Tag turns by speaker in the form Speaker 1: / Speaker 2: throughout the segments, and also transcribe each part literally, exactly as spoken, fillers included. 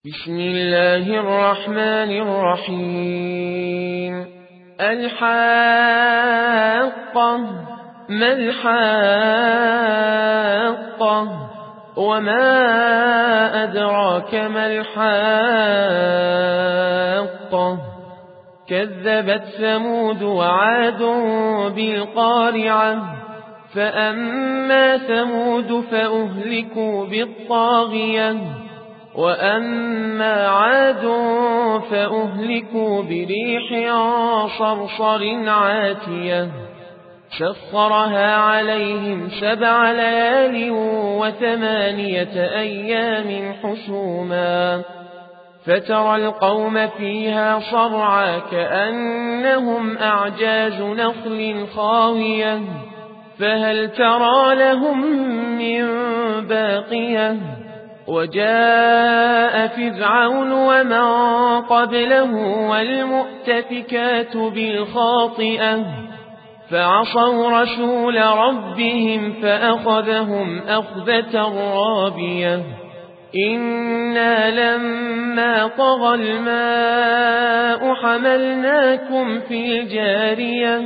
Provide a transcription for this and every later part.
Speaker 1: بسم الله الرحمن الرحيم. الحاقة ما الحاقة وما أدراك ما الحاقة كذبت ثمود وعاد بالقارعة فأما ثمود فأهلكوا بالطاغية وأما عاد فأهلكوا بريح صرصر عاتية سخرها عليهم سبع ليال وثمانية أيام حسوما فترى القوم فيها صرعى كأنهم أعجاز نخل خاوية فهل ترى لهم من باقية وجاء فرعون ومن قبله والمؤتفكات بالخاطئة فعصوا رسول ربهم فأخذهم أخذة رابية إنا لما طغى الماء حملناكم في الجارية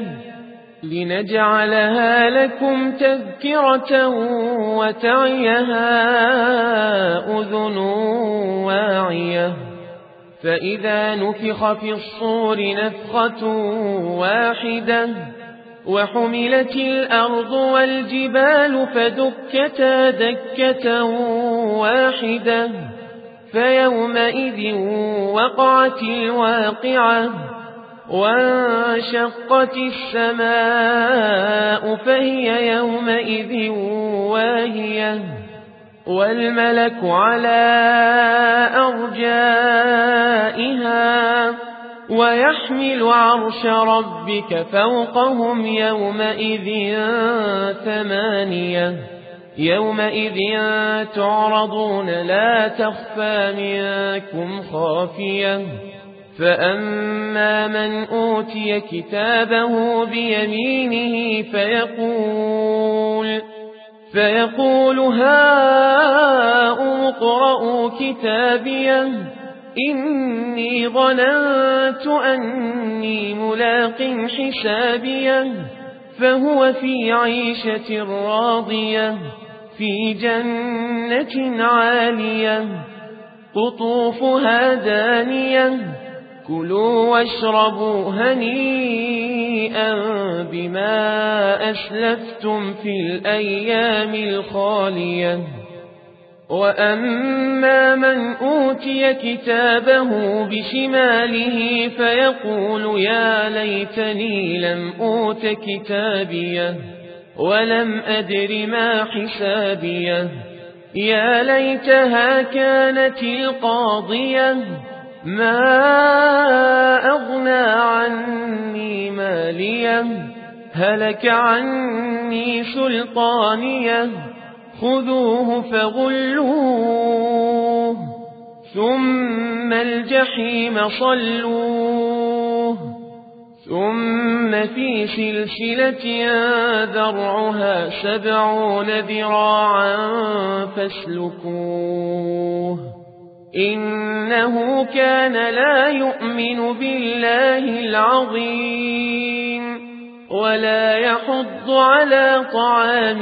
Speaker 1: لنجعلها لكم تذكرة وتعيها أذن واعية فإذا نفخ في الصور نفخة واحدة وحملت الأرض والجبال فدكتا دكة واحدة فيومئذ وقعت الواقعة وانشقت السماء فهي يومئذ واهية والملك على أرجائها ويحمل عرش ربك فوقهم يومئذ ثمانية يومئذ تعرضون لا تخفى منكم خافية فأما من أوتي كتابه بيمينه فيقول فيقول هاؤم اقرءوا كتابيه إني ظننت أني ملاق حسابيه فهو في عيشة راضية في جنة عالية قطوفها دانية كلوا واشربوا هنيئا بما أسلفتم في الأيام الخالية وأما من أوتي كتابه بشماله فيقول يا ليتني لم أوت كتابيه ولم أدر ما حسابيه يا ليتها كانت القاضية ما أغنى عني ماليه هلك عني سلطانيه خذوه فغلوه ثم الجحيم صلوه ثم في سلسلة ذرعها سبعون ذراعا فاسلكوه إنه كان لا يؤمن بالله العظيم ولا يحض على طعام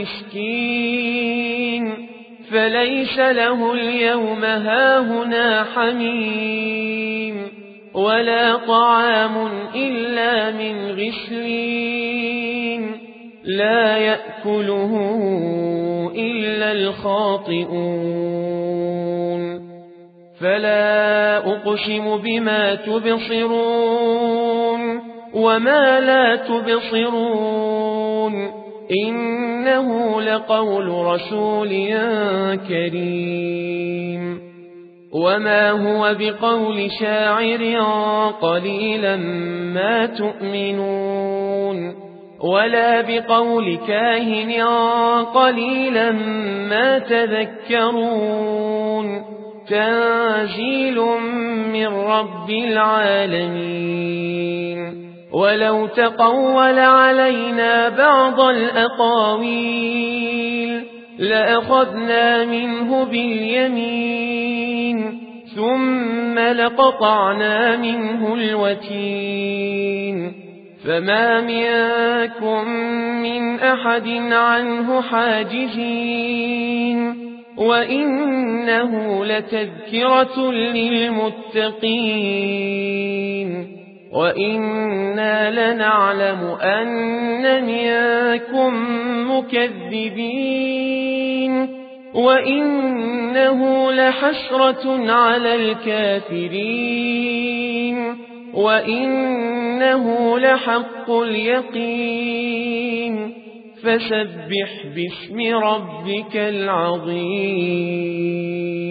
Speaker 1: المسكين فليس له اليوم هاهنا حميم ولا طعام إلا من غسلين لا يأكله إلا الخاطئون فلا أقسم بما تبصرون وما لا تبصرون إنه لقول رسول كريم وما هو بقول شاعر قليلا ما تؤمنون ولا بقول كاهن قليلا ما تذكرون تنزيل من رب العالمين ولو تقول علينا بعض الأقاويل لأخذنا منه باليمين ثم لقطعنا منه الوتين فما منكم من أحد عنه حاجزين وإنه لتذكرة للمتقين وإنا لنعلم أن منكم مكذبين وإنه لحسرة على الكافرين وإنه لحق اليقين فسبح باسم ربك العظيم.